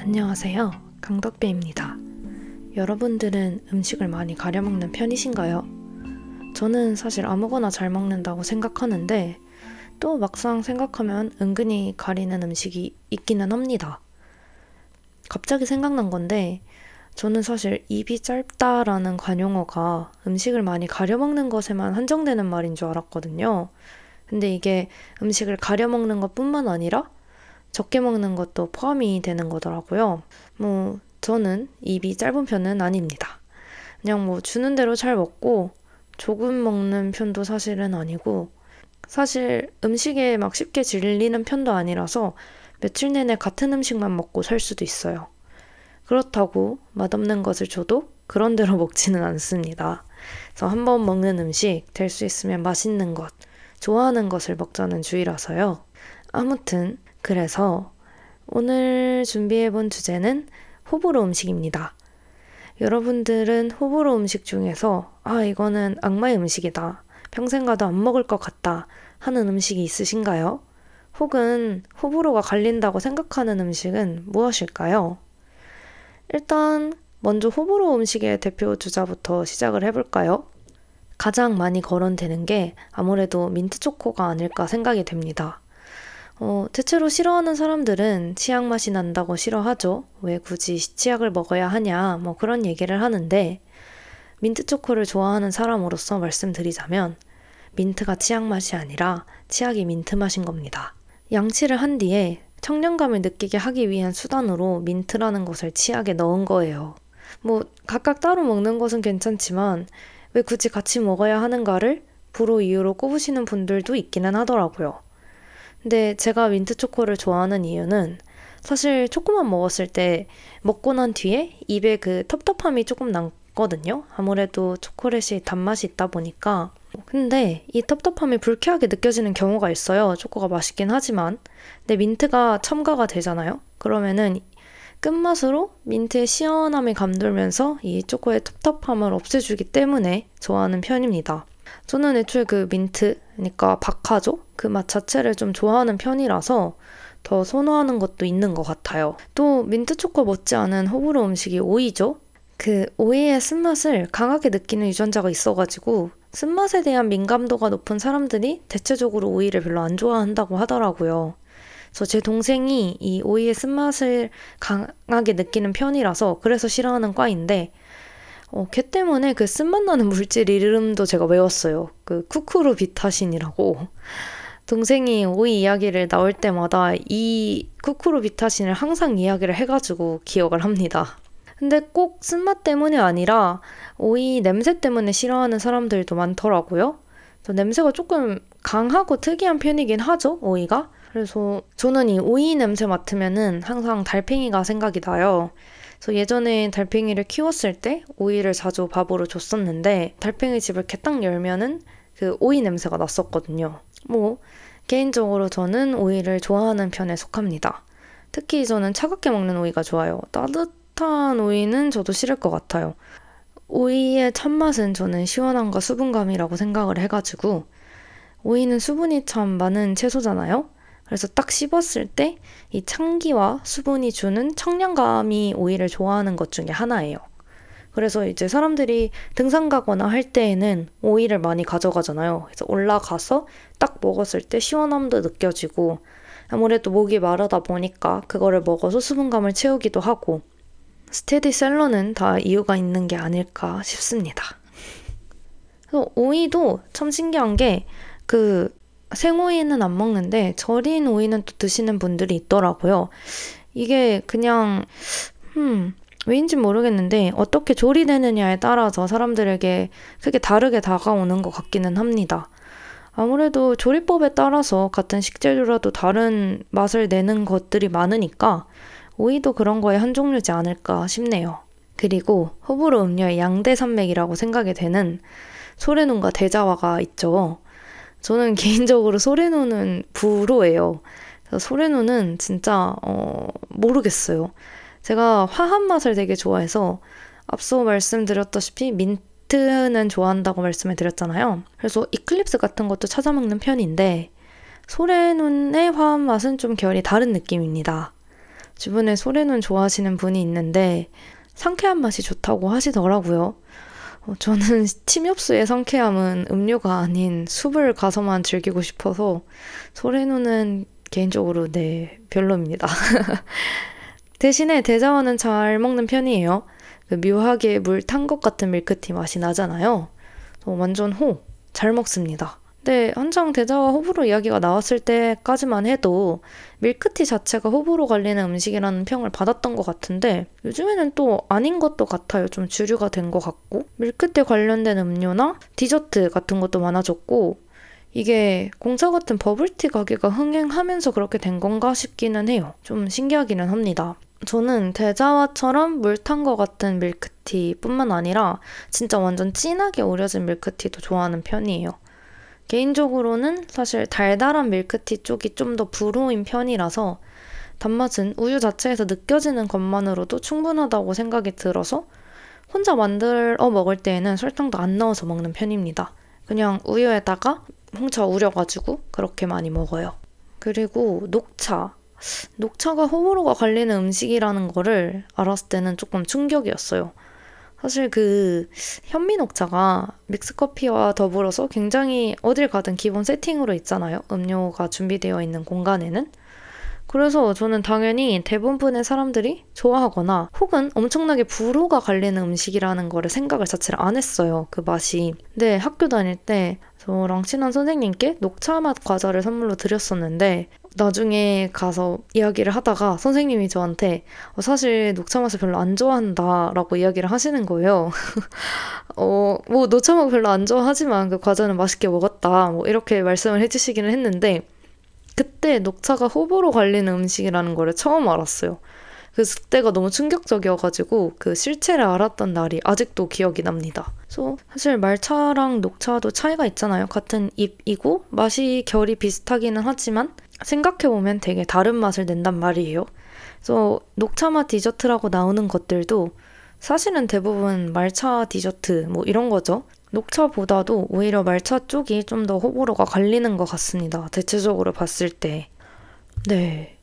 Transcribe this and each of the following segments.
안녕하세요. 강덕배입니다. 여러분들은 음식을 많이 가려 먹는 편이신가요? 저는 사실 아무거나 잘 먹는다고 생각하는데 또 막상 생각하면 은근히 가리는 음식이 있기는 합니다. 갑자기 생각난 건데 저는 사실 입이 짧다라는 관용어가 음식을 많이 가려 먹는 것에만 한정되는 말인 줄 알았거든요. 근데 이게 음식을 가려 먹는 것뿐만 아니라 적게 먹는 것도 포함이 되는 거더라고요. 저는 입이 짧은 편은 아닙니다. 그냥 주는 대로 잘 먹고 조금 먹는 편도 사실은 아니고 사실 음식에 막 쉽게 질리는 편도 아니라서 며칠 내내 같은 음식만 먹고 살 수도 있어요. 그렇다고 맛없는 것을 줘도 그런 대로 먹지는 않습니다. 그래서 한 번 먹는 음식 될 수 있으면 맛있는 것, 좋아하는 것을 먹자는 주의라서요. 아무튼 그래서 오늘 준비해본 주제는 호불호 음식입니다. 여러분들은 호불호 음식 중에서 이거는 악마의 음식이다. 평생 가도 안 먹을 것 같다 하는 음식이 있으신가요? 혹은 호불호가 갈린다고 생각하는 음식은 무엇일까요? 일단 먼저 호불호 음식의 대표 주자부터 시작을 해볼까요? 가장 많이 거론되는 게 아무래도 민트초코가 아닐까 생각이 됩니다. 대체로 싫어하는 사람들은 치약 맛이 난다고 싫어하죠. 왜 굳이 치약을 먹어야 하냐, 그런 얘기를 하는데, 민트초코를 좋아하는 사람으로서 말씀드리자면, 민트가 치약 맛이 아니라 치약이 민트 맛인 겁니다. 양치를 한 뒤에 청량감을 느끼게 하기 위한 수단으로 민트라는 것을 치약에 넣은 거예요. 각각 따로 먹는 것은 괜찮지만, 왜 굳이 같이 먹어야 하는가를 불호 이유로 꼽으시는 분들도 있기는 하더라고요. 근데 제가 민트초코를 좋아하는 이유는 사실 초코만 먹었을 때 먹고 난 뒤에 입에 그 텁텁함이 조금 남거든요. 아무래도 초콜릿이 단맛이 있다 보니까. 근데 이 텁텁함이 불쾌하게 느껴지는 경우가 있어요. 초코가 맛있긴 하지만. 근데 민트가 첨가가 되잖아요. 그러면은 끝맛으로 민트의 시원함이 감돌면서 이 초코의 텁텁함을 없애주기 때문에 좋아하는 편입니다. 저는 애초에 그 민트, 그러니까 박하죠? 그 맛 자체를 좀 좋아하는 편이라서 더 선호하는 것도 있는 것 같아요. 또 민트초코 못지않은 호불호 음식이 오이죠? 그 오이의 쓴맛을 강하게 느끼는 유전자가 있어가지고 쓴맛에 대한 민감도가 높은 사람들이 대체적으로 오이를 별로 안 좋아한다고 하더라고요. 그래서 제 동생이 이 오이의 쓴맛을 강하게 느끼는 편이라서 그래서 싫어하는 과인데 걔 때문에 그 쓴맛 나는 물질 이름도 제가 외웠어요. 그 쿠쿠르비타신이라고. 동생이 오이 이야기를 나올 때마다 이 쿠쿠르비타신을 항상 이야기를 해가지고 기억을 합니다. 근데 꼭 쓴맛 때문이 아니라 오이 냄새 때문에 싫어하는 사람들도 많더라고요. 냄새가 조금 강하고 특이한 편이긴 하죠, 오이가. 그래서 저는 이 오이 냄새 맡으면은 항상 달팽이가 생각이 나요. 그래서 예전에 달팽이를 키웠을 때 오이를 자주 밥으로 줬었는데 달팽이 집을 이렇게 딱 열면은 그 오이 냄새가 났었거든요. 개인적으로 저는 오이를 좋아하는 편에 속합니다. 특히 저는 차갑게 먹는 오이가 좋아요. 따뜻한 오이는 저도 싫을 것 같아요. 오이의 참맛은 저는 시원함과 수분감이라고 생각을 해가지고 오이는 수분이 참 많은 채소잖아요. 그래서 딱 씹었을 때 이 chan기와 수분이 주는 청량감이 오이를 좋아하는 것 중에 하나예요. 그래서 이제 사람들이 등산 가거나 할 때에는 오이를 많이 가져가잖아요. 그래서 올라가서 딱 먹었을 때 시원함도 느껴지고 아무래도 목이 마르다 보니까 그거를 먹어서 수분감을 채우기도 하고 스테디셀러는 다 이유가 있는 게 아닐까 싶습니다. 그래서 오이도 참 신기한 게 생오이는 안 먹는데 절인 오이는 또 드시는 분들이 있더라고요. 이게 그냥 왜인지 모르겠는데 어떻게 조리되느냐에 따라서 사람들에게 크게 다르게 다가오는 것 같기는 합니다. 아무래도 조리법에 따라서 같은 식재료라도 다른 맛을 내는 것들이 많으니까 오이도 그런 거에 한 종류지 않을까 싶네요. 그리고 호불호 음료의 양대산맥이라고 생각이 되는 소래눈과 대자화가 있죠. 저는 개인적으로 소래눈은 불호예요. 소래눈은 진짜 모르겠어요. 제가 화한 맛을 되게 좋아해서 앞서 말씀드렸다시피 민트는 좋아한다고 말씀을 드렸잖아요. 그래서 이클립스 같은 것도 찾아 먹는 편인데 소래눈의 화한 맛은 좀 결이 다른 느낌입니다. 주변에 소래눈 좋아하시는 분이 있는데 상쾌한 맛이 좋다고 하시더라고요. 저는 침엽수의 상쾌함은 음료가 아닌 숲을 가서만 즐기고 싶어서 소래눈은 개인적으로 네, 별로입니다. 대신에 대자와는 잘 먹는 편이에요. 그 묘하게 물 탄 것 같은 밀크티 맛이 나잖아요. 완전 잘 먹습니다. 네, 한창 대자와 호불호 이야기가 나왔을 때까지만 해도 밀크티 자체가 호불호 갈리는 음식이라는 평을 받았던 것 같은데 요즘에는 또 아닌 것도 같아요. 좀 주류가 된 것 같고 밀크티 관련된 음료나 디저트 같은 것도 많아졌고 이게 공차 같은 버블티 가게가 흥행하면서 그렇게 된 건가 싶기는 해요. 좀 신기하기는 합니다. 저는 대자와처럼 물 탄 것 같은 밀크티뿐만 아니라 진짜 완전 진하게 우려진 밀크티도 좋아하는 편이에요. 개인적으로는 사실 달달한 밀크티 쪽이 좀 더 불호인 편이라서 단맛은 우유 자체에서 느껴지는 것만으로도 충분하다고 생각이 들어서 혼자 만들어 먹을 때에는 설탕도 안 넣어서 먹는 편입니다. 그냥 우유에다가 홍차 우려가지고 그렇게 많이 먹어요. 그리고 녹차가 호불호가 갈리는 음식이라는 거를 알았을 때는 조금 충격이었어요. 사실 그 현미녹차가 믹스커피와 더불어서 굉장히 어딜 가든 기본 세팅으로 있잖아요. 음료가 준비되어 있는 공간에는. 그래서 저는 당연히 대부분의 사람들이 좋아하거나 혹은 엄청나게 불호가 갈리는 음식이라는 거를 생각을 자체를 안 했어요. 그 맛이. 근데 학교 다닐 때 저랑 친한 선생님께 녹차 맛 과자를 선물로 드렸었는데 나중에 가서 이야기를 하다가 선생님이 저한테 사실 녹차 맛을 별로 안 좋아한다 라고 이야기를 하시는 거예요. 뭐 녹차 맛 별로 안 좋아하지만 그 과자는 맛있게 먹었다 뭐 이렇게 말씀을 해주시기는 했는데 그때 녹차가 호불호 갈리는 음식이라는 거를 처음 알았어요. 그때가 너무 충격적이어가지고 그 실체를 알았던 날이 아직도 기억이 납니다. 그래서 사실 말차랑 녹차도 차이가 있잖아요. 같은 잎이고 맛이 결이 비슷하기는 하지만 생각해보면 되게 다른 맛을 낸단 말이에요. 그래서 녹차 맛 디저트라고 나오는 것들도 사실은 대부분 말차 디저트 뭐 이런 거죠. 녹차보다도 오히려 말차 쪽이 좀 더 호불호가 갈리는 것 같습니다. 대체적으로 봤을 때. 네.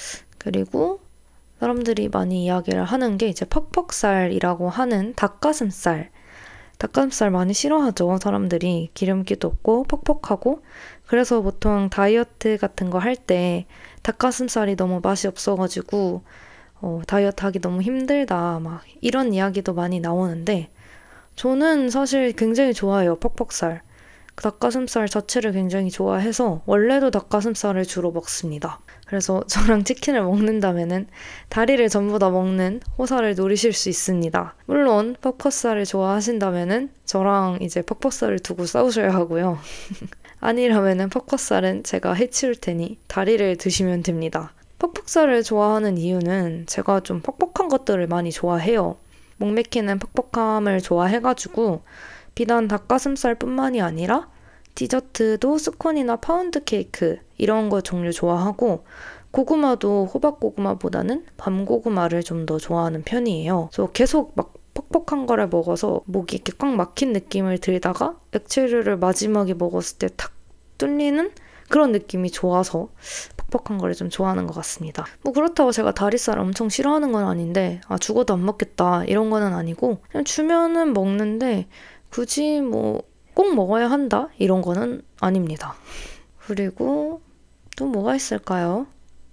그리고 사람들이 많이 이야기를 하는 게 이제 퍽퍽살이라고 하는 닭가슴살. 닭가슴살 많이 싫어하죠, 사람들이. 기름기도 없고 퍽퍽하고. 그래서 보통 다이어트 같은 거 할 때 닭가슴살이 너무 맛이 없어가지고 다이어트 하기 너무 힘들다. 막 이런 이야기도 많이 나오는데 저는 사실 굉장히 좋아해요, 퍽퍽살. 닭가슴살 자체를 굉장히 좋아해서 원래도 닭가슴살을 주로 먹습니다. 그래서 저랑 치킨을 먹는다면은 다리를 전부 다 먹는 호사를 노리실 수 있습니다. 물론 퍽퍽살을 좋아하신다면은 저랑 이제 퍽퍽살을 두고 싸우셔야 하고요. 아니라면은 퍽퍽살은 제가 해치울 테니 다리를 드시면 됩니다. 퍽퍽살을 좋아하는 이유는 제가 좀 퍽퍽한 것들을 많이 좋아해요. 목 맥히는 퍽퍽함을 좋아해가지고 비단 닭가슴살뿐만이 아니라 디저트도 스콘이나 파운드 케이크 이런 거 종류 좋아하고 고구마도 호박고구마보다는 밤고구마를 좀 더 좋아하는 편이에요. 그래서 계속 막 퍽퍽한 거를 먹어서 목이 이렇게 꽉 막힌 느낌을 들다가 액체류를 마지막에 먹었을 때 탁 뚫리는 그런 느낌이 좋아서 퍽퍽한 거를 좀 좋아하는 것 같습니다. 뭐 그렇다고 제가 다리살 엄청 싫어하는 건 아닌데 죽어도 안 먹겠다 이런 거는 아니고 그냥 주면은 먹는데 굳이 뭐 꼭 먹어야 한다 이런 거는 아닙니다. 그리고 또 뭐가 있을까요?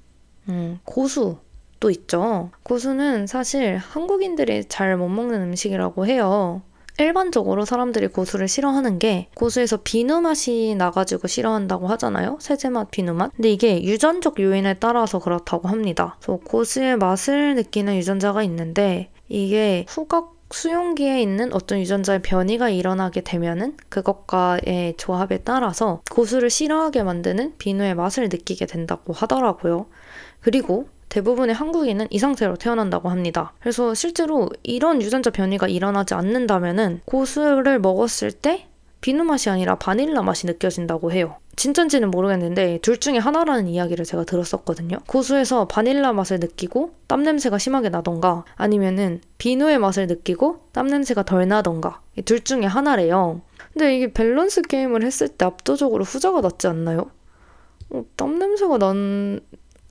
고수도 있죠. 고수는 사실 한국인들이 잘 못 먹는 음식이라고 해요. 일반적으로 사람들이 고수를 싫어하는 게 고수에서 비누 맛이 나가지고 싫어한다고 하잖아요. 세제맛, 비누맛. 근데 이게 유전적 요인에 따라서 그렇다고 합니다. 그래서 고수의 맛을 느끼는 유전자가 있는데 이게 후각 수용기에 있는 어떤 유전자의 변이가 일어나게 되면은 그것과의 조합에 따라서 고수를 싫어하게 만드는 비누의 맛을 느끼게 된다고 하더라고요. 그리고 대부분의 한국인은 이 상태로 태어난다고 합니다. 그래서 실제로 이런 유전자 변이가 일어나지 않는다면은 고수를 먹었을 때 비누 맛이 아니라 바닐라 맛이 느껴진다고 해요. 진짠지는 모르겠는데 둘 중에 하나라는 이야기를 제가 들었었거든요. 고수에서 바닐라 맛을 느끼고 땀 냄새가 심하게 나던가 아니면은 비누의 맛을 느끼고 땀 냄새가 덜 나던가 이 둘 중에 하나래요. 근데 이게 밸런스 게임을 했을 때 압도적으로 후자가 낫지 않나요? 땀 냄새가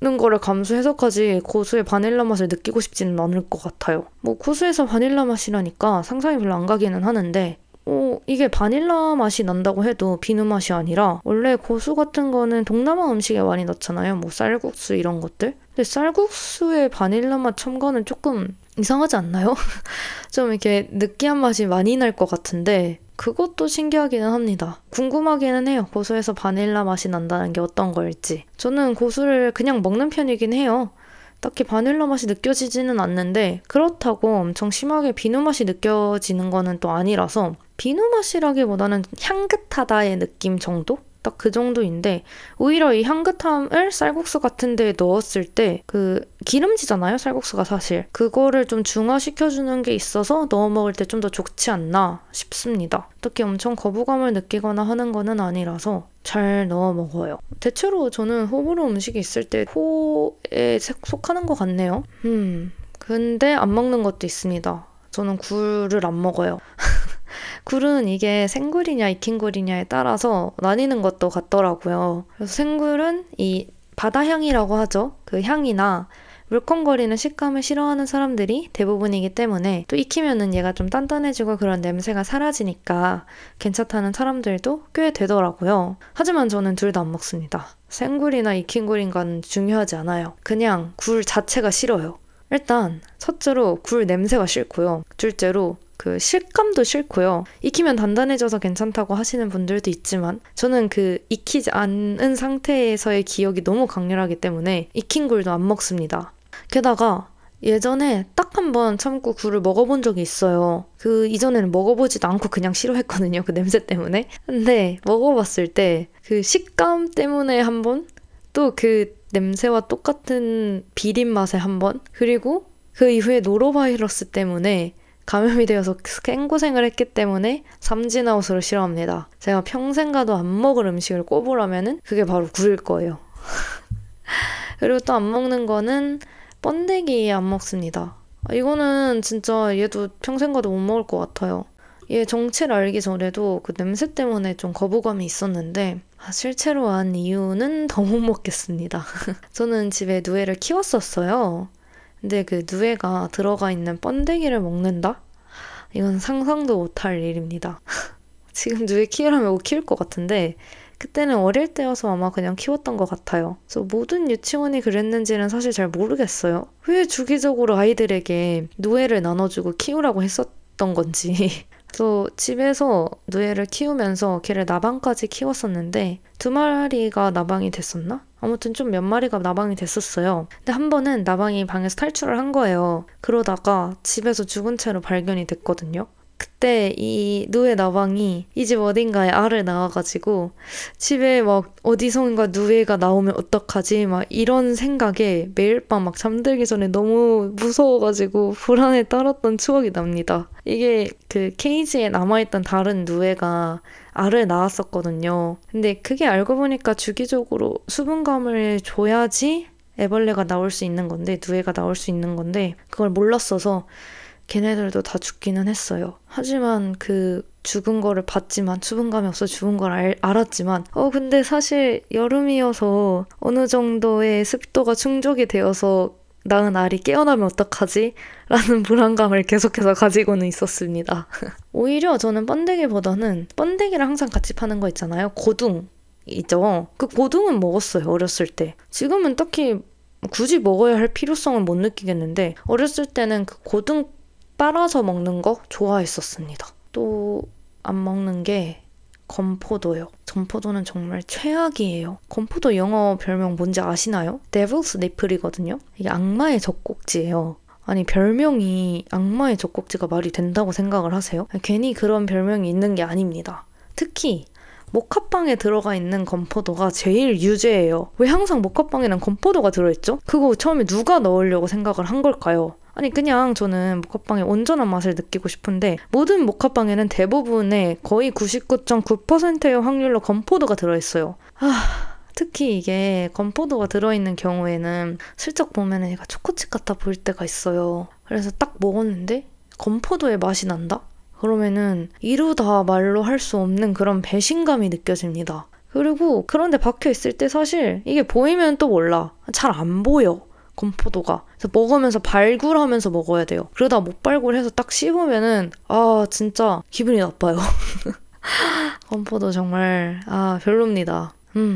거를 감수 해석하지 고수의 바닐라 맛을 느끼고 싶지는 않을 것 같아요. 뭐 고수에서 바닐라 맛이라니까 상상이 별로 안 가기는 하는데 이게 바닐라 맛이 난다고 해도 비누 맛이 아니라 원래 고수 같은 거는 동남아 음식에 많이 넣잖아요. 뭐 쌀국수 이런 것들. 근데 쌀국수에 바닐라 맛 첨가는 조금 이상하지 않나요? 좀 이렇게 느끼한 맛이 많이 날 것 같은데 그것도 신기하기는 합니다. 궁금하기는 해요. 고수에서 바닐라 맛이 난다는 게 어떤 걸지. 저는 고수를 그냥 먹는 편이긴 해요. 딱히 바닐라 맛이 느껴지지는 않는데 그렇다고 엄청 심하게 비누 맛이 느껴지는 거는 또 아니라서 비누 맛이라기보다는 향긋하다의 느낌 정도? 딱 그 정도인데 오히려 이 향긋함을 쌀국수 같은 데에 넣었을 때 기름지잖아요, 쌀국수가 사실. 그거를 좀 중화시켜주는 게 있어서 넣어 먹을 때 좀 더 좋지 않나 싶습니다. 특히 엄청 거부감을 느끼거나 하는 거는 아니라서 잘 넣어 먹어요. 대체로 저는 호불호 음식이 있을 때 호에 속하는 것 같네요. 근데 안 먹는 것도 있습니다. 저는 굴을 안 먹어요. 굴은 이게 생굴이냐 익힌 굴이냐에 따라서 나뉘는 것도 같더라고요. 그래서 생굴은 이 바다향이라고 하죠. 그 향이나 물컹거리는 식감을 싫어하는 사람들이 대부분이기 때문에 또 익히면은 얘가 좀 단단해지고 그런 냄새가 사라지니까 괜찮다는 사람들도 꽤 되더라고요. 하지만 저는 둘 다 안 먹습니다. 생굴이나 익힌 굴인가는 중요하지 않아요. 그냥 굴 자체가 싫어요. 일단 첫째로 굴 냄새가 싫고요. 둘째로 그 식감도 싫고요. 익히면 단단해져서 괜찮다고 하시는 분들도 있지만 저는 그 익히지 않은 상태에서의 기억이 너무 강렬하기 때문에 익힌 굴도 안 먹습니다. 게다가 예전에 딱 한 번 참고 굴을 먹어본 적이 있어요. 그 이전에는 먹어보지도 않고 그냥 싫어했거든요. 그 냄새 때문에. 근데 먹어봤을 때 그 식감 때문에 한 번, 또 그 냄새와 똑같은 비린 맛에 한 번, 그리고 그 이후에 노로바이러스 때문에 감염이 되어서 생고생을 했기 때문에 삼진아웃으로 싫어합니다. 제가 평생 가도 안 먹을 음식을 꼽으라면은 그게 바로 굴일 거예요. 그리고 또 안 먹는 거는 번데기 안 먹습니다. 이거는 진짜 얘도 평생 가도 못 먹을 것 같아요. 얘 정체를 알기 전에도 그 냄새 때문에 좀 거부감이 있었는데 실제로 안 이유는 더 못 먹겠습니다. 저는 집에 누에를 키웠었어요. 근데 그 누에가 들어가 있는 번데기를 먹는다? 이건 상상도 못할 일입니다. 지금 누에 키우라면 못 키울 것 같은데 그때는 어릴 때여서 아마 그냥 키웠던 것 같아요. 그래서 모든 유치원이 그랬는지는 사실 잘 모르겠어요. 왜 주기적으로 아이들에게 누에를 나눠주고 키우라고 했었던 건지. 그래서 집에서 누에를 키우면서 걔를 나방까지 키웠었는데 2마리가 나방이 됐었나? 아무튼 좀 몇 마리가 나방이 됐었어요. 근데 한 번은 나방이 방에서 탈출을 한 거예요. 그러다가 집에서 죽은 채로 발견이 됐거든요. 그때 이 누에 나방이 이 집 어딘가에 알을 낳아가지고 집에 막 어디선가 누에가 나오면 어떡하지? 막 이런 생각에 매일 밤 막 잠들기 전에 너무 무서워가지고 불안에 떨었던 추억이 납니다. 이게 그 케이지에 남아있던 다른 누에가 알을 낳았었거든요. 근데 그게 알고 보니까 주기적으로 수분감을 줘야지 애벌레가 나올 수 있는 건데, 누에가 나올 수 있는 건데 그걸 몰랐어서 걔네들도 다 죽기는 했어요. 하지만 그 죽은 거를 봤지만, 수분감이 없어 죽은 걸 알았지만 근데 사실 여름이어서 어느 정도의 습도가 충족이 되어서 낳은 알이 깨어나면 어떡하지? 라는 불안감을 계속해서 가지고는 있었습니다. 오히려 저는 번데기보다는 번데기를 항상 같이 파는 거 있잖아요. 고둥 있죠. 그 고둥은 먹었어요, 어렸을 때. 지금은 딱히 굳이 먹어야 할 필요성은 못 느끼겠는데 어렸을 때는 그 고둥 빨아서 먹는 거 좋아했었습니다. 또 안 먹는 게 건포도요. 건포도는 정말 최악이에요. 건포도 영어 별명 뭔지 아시나요? Devil's Nipple이거든요. 이게 악마의 젖꼭지예요. 아니 별명이 악마의 젖꼭지가 말이 된다고 생각을 하세요? 괜히 그런 별명이 있는 게 아닙니다. 특히 모카빵에 들어가 있는 건포도가 제일 유죄예요. 왜 항상 모카빵에는 건포도가 들어있죠? 그거 처음에 누가 넣으려고 생각을 한 걸까요? 아니 그냥 저는 모카빵의 온전한 맛을 느끼고 싶은데 모든 모카빵에는 대부분의 거의 99.9%의 확률로 건포도가 들어있어요. 특히 이게 건포도가 들어있는 경우에는 슬쩍 보면 얘가 초코칩 같아 보일 때가 있어요. 그래서 딱 먹었는데 건포도의 맛이 난다? 그러면은 이루다 말로 할 수 없는 그런 배신감이 느껴집니다. 그리고 그런데 박혀 있을 때 사실 이게 보이면 또 몰라. 잘 안 보여. 건포도가. 그래서 먹으면서 발굴하면서 먹어야 돼요. 그러다 못 발굴해서 딱 씹으면은 진짜 기분이 나빠요. 건포도 정말 별로입니다.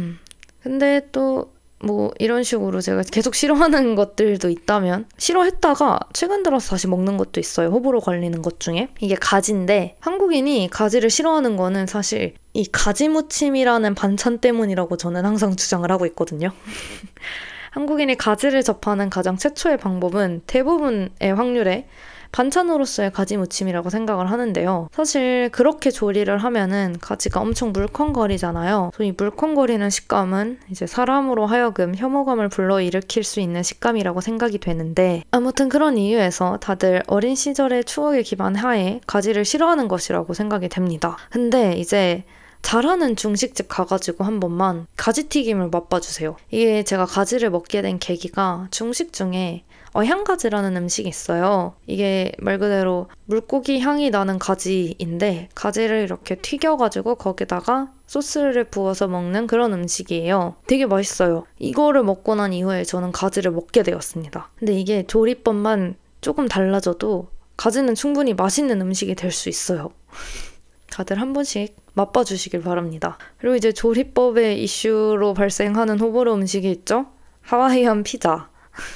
근데 또 뭐 이런 식으로 제가 계속 싫어하는 것들도 있다면 싫어했다가 최근 들어서 다시 먹는 것도 있어요. 호불호 갈리는 것 중에. 이게 가지인데 한국인이 가지를 싫어하는 거는 사실 이 가지 무침이라는 반찬 때문이라고 저는 항상 주장을 하고 있거든요. 한국인이 가지를 접하는 가장 최초의 방법은 대부분의 확률에 반찬으로서의 가지 무침이라고 생각을 하는데요. 사실 그렇게 조리를 하면은 가지가 엄청 물컹거리잖아요. 이 물컹거리는 식감은 이제 사람으로 하여금 혐오감을 불러일으킬 수 있는 식감이라고 생각이 되는데 아무튼 그런 이유에서 다들 어린 시절의 추억에 기반하에 가지를 싫어하는 것이라고 생각이 됩니다. 근데 이제 잘하는 중식집 가가지고 한 번만 가지튀김을 맛봐주세요. 이게 제가 가지를 먹게 된 계기가 중식 중에 어향가지라는 음식이 있어요. 이게 말 그대로 물고기 향이 나는 가지인데 가지를 이렇게 튀겨가지고 거기다가 소스를 부어서 먹는 그런 음식이에요. 되게 맛있어요. 이거를 먹고 난 이후에 저는 가지를 먹게 되었습니다. 근데 이게 조리법만 조금 달라져도 가지는 충분히 맛있는 음식이 될 수 있어요. 다들 한 번씩 맛봐주시길 바랍니다. 그리고 이제 조리법의 이슈로 발생하는 호불호 음식이 있죠? 하와이안 피자.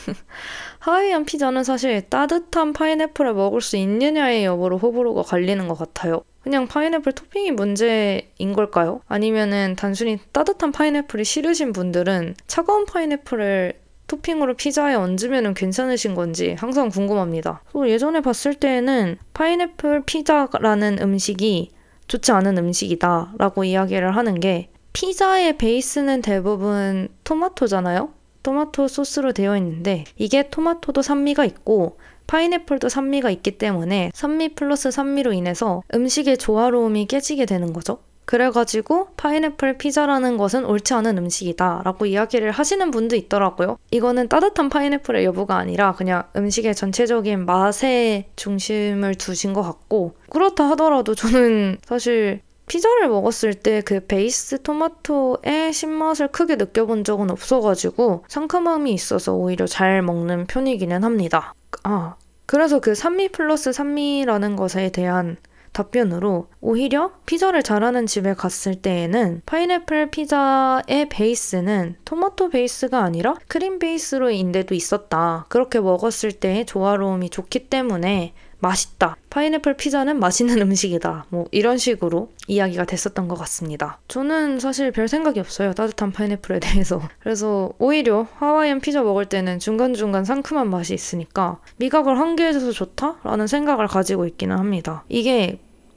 하와이안 피자는 사실 따뜻한 파인애플을 먹을 수 있느냐의 여부로 호불호가 갈리는 것 같아요. 그냥 파인애플 토핑이 문제인 걸까요? 아니면은 단순히 따뜻한 파인애플이 싫으신 분들은 차가운 파인애플을 토핑으로 피자에 얹으면 괜찮으신 건지 항상 궁금합니다. 예전에 봤을 때에는 파인애플 피자라는 음식이 좋지 않은 음식이다 라고 이야기를 하는 게 피자의 베이스는 대부분 토마토잖아요? 토마토 소스로 되어 있는데 이게 토마토도 산미가 있고 파인애플도 산미가 있기 때문에 산미 플러스 산미로 인해서 음식의 조화로움이 깨지게 되는 거죠. 그래가지고 파인애플 피자라는 것은 옳지 않은 음식이다 라고 이야기를 하시는 분도 있더라고요. 이거는 따뜻한 파인애플의 여부가 아니라 그냥 음식의 전체적인 맛에 중심을 두신 것 같고 그렇다 하더라도 저는 사실 피자를 먹었을 때 그 베이스 토마토의 신맛을 크게 느껴본 적은 없어가지고 상큼함이 있어서 오히려 잘 먹는 편이기는 합니다. 그래서 그 산미 플러스 산미라는 것에 대한 답변으로 오히려 피자를 잘하는 집에 갔을 때에는 파인애플 피자의 베이스는 토마토 베이스가 아니라 크림 베이스로인데도 있었다. 그렇게 먹었을 때의 조화로움이 좋기 때문에 맛있다. 파인애플 피자는 맛있는 음식이다. 뭐 이런 식으로 이야기가 됐었던 것 같습니다. 저는 사실 별 생각이 없어요. 따뜻한 파인애플에 대해서. 그래서 오히려 하와이안 피자 먹을 때는 중간중간 상큼한 맛이 있으니까 미각을 환기해줘서 좋다라는 생각을 가지고 있기는 합니다. 이게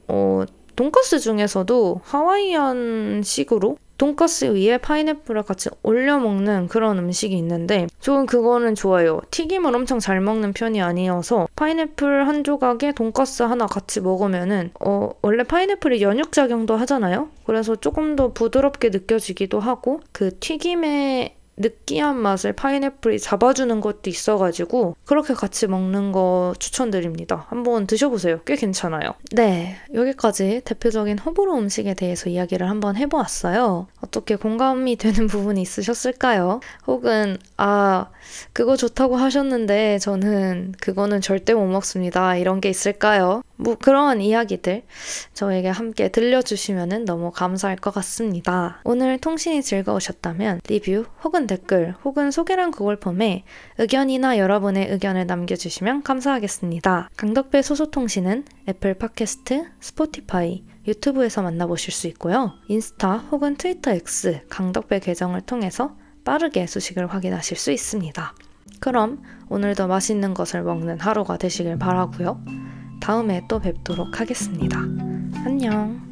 돈까스 중에서도 하와이안식으로 돈까스 위에 파인애플을 같이 올려 먹는 그런 음식이 있는데 저는 그거는 좋아요. 튀김을 엄청 잘 먹는 편이 아니어서 파인애플 한 조각에 돈까스 하나 같이 먹으면은 원래 파인애플이 연육작용도 하잖아요. 그래서 조금 더 부드럽게 느껴지기도 하고 그 튀김의 느끼한 맛을 파인애플이 잡아주는 것도 있어가지고 그렇게 같이 먹는 거 추천드립니다. 한번 드셔보세요. 꽤 괜찮아요. 네, 여기까지 대표적인 호불호 음식에 대해서 이야기를 한번 해보았어요. 어떻게 공감이 되는 부분이 있으셨을까요? 혹은 그거 좋다고 하셨는데 저는 그거는 절대 못 먹습니다. 이런 게 있을까요? 뭐 그런 이야기들 저에게 함께 들려주시면 너무 감사할 것 같습니다. 오늘 통신이 즐거우셨다면 리뷰 혹은 댓글 혹은 소개란 구글 폼에 의견이나 여러분의 의견을 남겨주시면 감사하겠습니다. 강덕배 소소통신은 애플 팟캐스트, 스포티파이, 유튜브에서 만나보실 수 있고요. 인스타 혹은 트위터 X 강덕배 계정을 통해서 빠르게 소식을 확인하실 수 있습니다. 그럼 오늘도 맛있는 것을 먹는 하루가 되시길 바라고요. 다음에 또 뵙도록 하겠습니다. 안녕.